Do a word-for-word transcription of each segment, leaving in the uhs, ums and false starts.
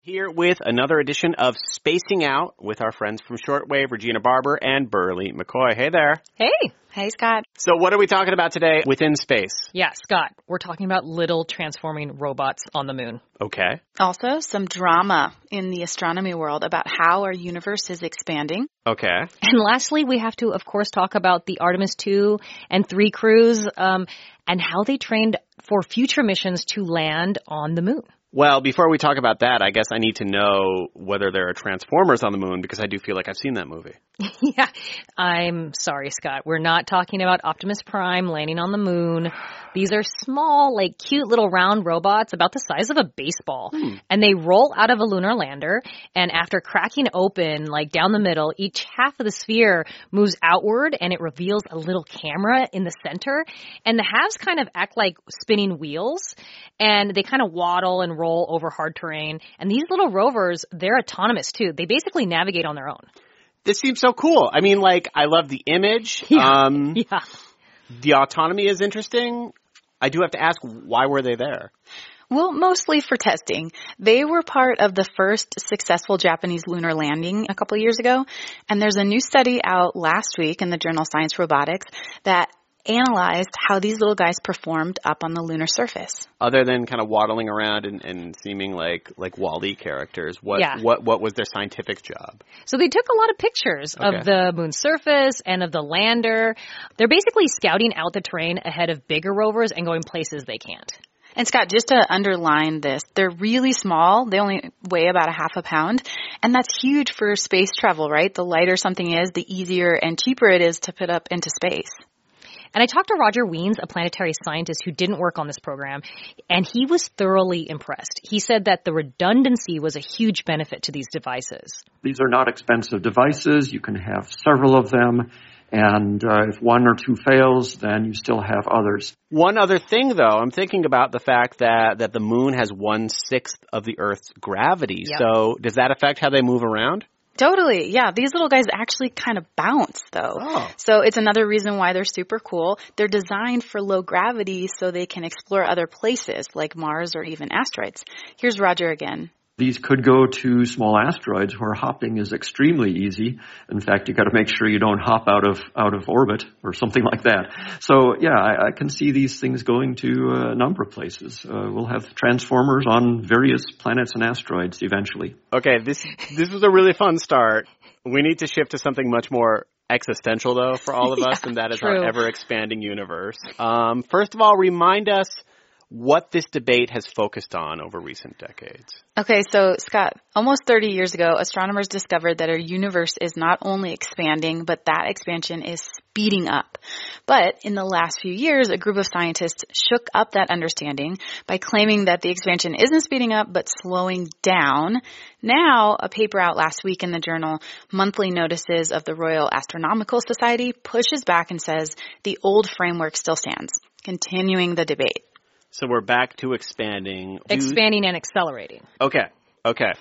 Here with another edition of Spacing Out with our friends from Shortwave, Regina Barber and Burley McCoy. Hey there. Hey. Hey, Scott. So what are we talking about today within space? Yeah, Scott, we're talking about little transforming robots on the moon. Okay. Also, some drama in the astronomy world about how our universe is expanding. Okay. And lastly, we have to, of course, talk about the Artemis two and three crews um, and how they trained for future missions to land on the moon. Well, before we talk about that, I guess I need to know whether there are Transformers on the moon, because I do feel like I've seen that movie. Yeah, I'm sorry, Scott. We're not talking about Optimus Prime landing on the moon. These are small, like cute little round robots about the size of a baseball. Hmm. And they roll out of a lunar lander. And after cracking open, like down the middle, each half of the sphere moves outward and it reveals a little camera in the center. And the halves kind of act like spinning wheels. And they kind of waddle and roll over hard terrain. And these little rovers, they're autonomous too. They basically navigate on their own. This seems so cool. I mean, like, I love the image. Yeah. Um, yeah. The autonomy is interesting. I do have to ask, why were they there? Well, mostly for testing. They were part of the first successful Japanese lunar landing a couple years ago. And there's a new study out last week in the journal Science Robotics that analyzed how these little guys performed up on the lunar surface. Other than kind of waddling around and, and seeming like like WALL-E characters, what, yeah. what what was their scientific job? So they took a lot of pictures okay. of the moon's surface and of the lander. They're basically scouting out the terrain ahead of bigger rovers and going places they can't. And Scott, just to underline this, they're really small. They only weigh about a half a pound. And that's huge for space travel, right? The lighter something is, the easier and cheaper it is to put up into space. And I talked to Roger Wiens, a planetary scientist who didn't work on this program, and he was thoroughly impressed. He said that the redundancy was a huge benefit to these devices. These are not expensive devices. You can have several of them. And uh, if one or two fails, then you still have others. One other thing, though, I'm thinking about the fact that, that the moon has one-sixth of the Earth's gravity. Yep. So does that affect how they move around? Totally. Yeah. These little guys actually kind of bounce, though. Oh. So it's another reason why they're super cool. They're designed for low gravity so they can explore other places like Mars or even asteroids. Here's Roger again. These could go to small asteroids where hopping is extremely easy. In fact, you got to make sure you don't hop out of out of orbit or something like that. So, yeah, I, I can see these things going to a number of places. Uh, we'll have transformers on various planets and asteroids eventually. Okay, this this was a really fun start. We need to shift to something much more existential, though, for all of yeah, us, and that is true. our ever-expanding universe. Um, first of all, remind us what this debate has focused on over recent decades. Okay, so Scott, almost thirty years ago, astronomers discovered that our universe is not only expanding, but that expansion is speeding up. But in the last few years, a group of scientists shook up that understanding by claiming that the expansion isn't speeding up, but slowing down. Now, a paper out last week in the journal Monthly Notices of the Royal Astronomical Society pushes back and says the old framework still stands, continuing the debate. So we're back to expanding. Expanding and accelerating. Okay. Okay.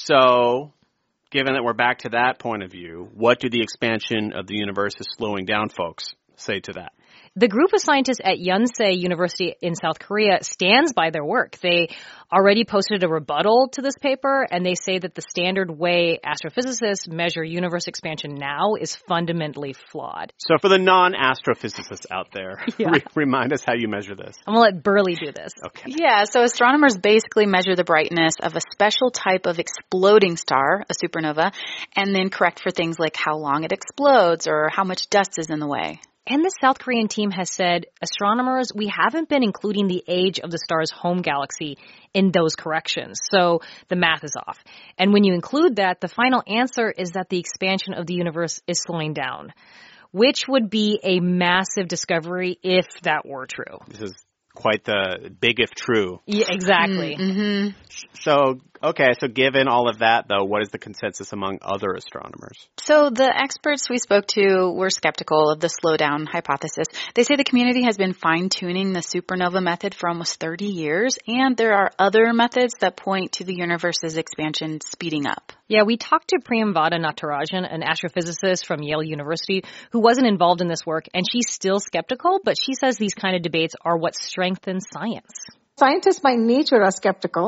So, given that we're back to that point of view, what do the expansion of the universe is slowing down folks say to that? The group of scientists at Yonsei University in South Korea stands by their work. They already posted a rebuttal to this paper, and they say that the standard way astrophysicists measure universe expansion now is fundamentally flawed. So for the non-astrophysicists out there, yeah. re- remind us how you measure this. I'm going to let Burley do this. Okay. Yeah, so astronomers basically measure the brightness of a special type of exploding star, a supernova, and then correct for things like how long it explodes or how much dust is in the way. And the South Korean team has said, astronomers, we haven't been including the age of the star's home galaxy in those corrections. So the math is off. And when you include that, the final answer is that the expansion of the universe is slowing down, which would be a massive discovery if that were true. This is quite the big if true. Yeah, exactly. Mm-hmm. So, okay, so given all of that, though, what is the consensus among other astronomers? So the experts we spoke to were skeptical of the slowdown hypothesis. They say the community has been fine-tuning the supernova method for almost thirty years, and there are other methods that point to the universe's expansion speeding up. Yeah, we talked to Priyamvada Natarajan, an astrophysicist from Yale University, who wasn't involved in this work, and she's still skeptical, but she says these kind of debates are what strengthen science. Scientists by nature are skeptical,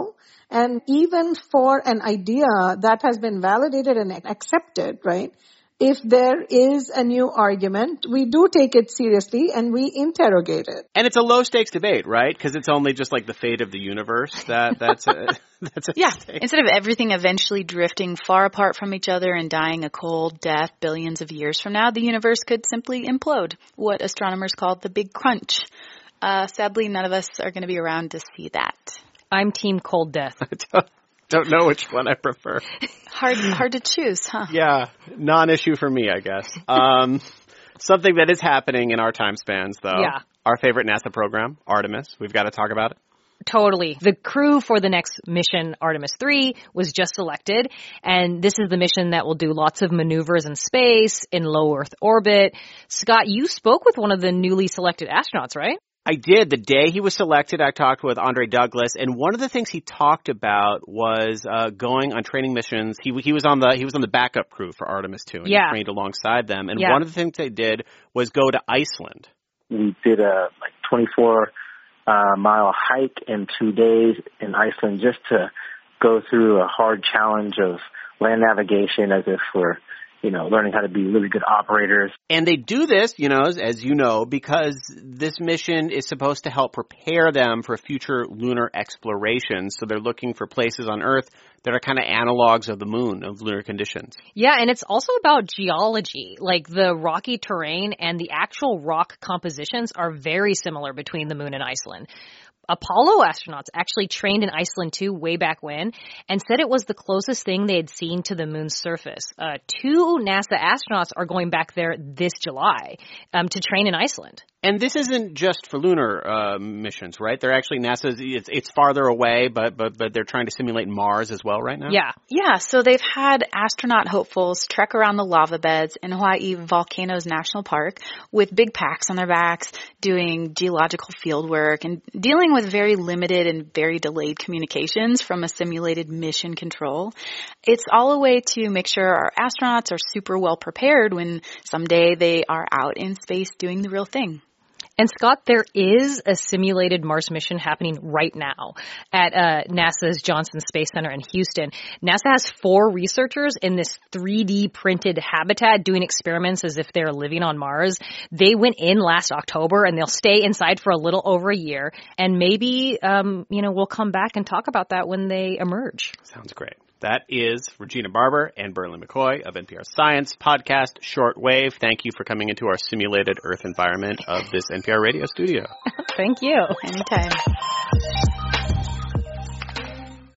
And even for an idea that has been validated and accepted, right? If there is a new argument, we do take it seriously and we interrogate it. And it's a low stakes debate, right? Because it's only just like the fate of the universe that that's a, that's a yeah. stake. Instead of everything eventually drifting far apart from each other and dying a cold death billions of years from now, the universe could simply implode, what astronomers call the Big Crunch. Uh, sadly, none of us are going to be around to see that. I'm team cold death. Don't know which one I prefer. Hard, hard to choose, huh? Yeah, non-issue for me, I guess. Um, something that is happening in our time spans, though. Yeah. Our favorite NASA program, Artemis. We've got to talk about it. Totally. The crew for the next mission, Artemis three, was just selected, and this is the mission that will do lots of maneuvers in space, in low Earth orbit. Scott, you spoke with one of the newly selected astronauts, right? I did. The day he was selected, I talked with Andre Douglas, and one of the things he talked about was uh, going on training missions. He he was on the he was on the backup crew for Artemis two, and yeah. he trained alongside them. And yeah. one of the things they did was go to Iceland. We did a like twenty-four uh, mile hike in two days in Iceland just to go through a hard challenge of land navigation, as if we're you know, learning how to be really good operators. And they do this, you know, as, as you know, because this mission is supposed to help prepare them for future lunar exploration. So they're looking for places on Earth that are kind of analogs of the moon, of lunar conditions. Yeah, and it's also about geology. Like the rocky terrain and the actual rock compositions are very similar between the moon and Iceland. Apollo astronauts actually trained in Iceland too way back when and said it was the closest thing they had seen to the moon's surface. Uh, two NASA astronauts are going back there this July um, to train in Iceland. And this isn't just for lunar uh, missions, right? They're actually NASA's. It's, it's farther away, but but but they're trying to simulate Mars as well right now. Yeah, yeah. So they've had astronaut hopefuls trek around the lava beds in Hawaii Volcanoes National Park with big packs on their backs, doing geological field work and dealing with very limited and very delayed communications from a simulated mission control. It's all a way to make sure our astronauts are super well prepared when someday they are out in space doing the real thing. And Scott, there is a simulated Mars mission happening right now at uh, NASA's Johnson Space Center in Houston. NASA has four researchers in this three D printed habitat doing experiments as if they're living on Mars. They went in last October and they'll stay inside for a little over a year. And maybe, um, you know, we'll come back and talk about that when they emerge. Sounds great. That is Regina Barber and Berlin McCoy of N P R Science podcast Shortwave. Thank you for coming into our simulated Earth environment of this N P R radio studio. Thank you. Anytime.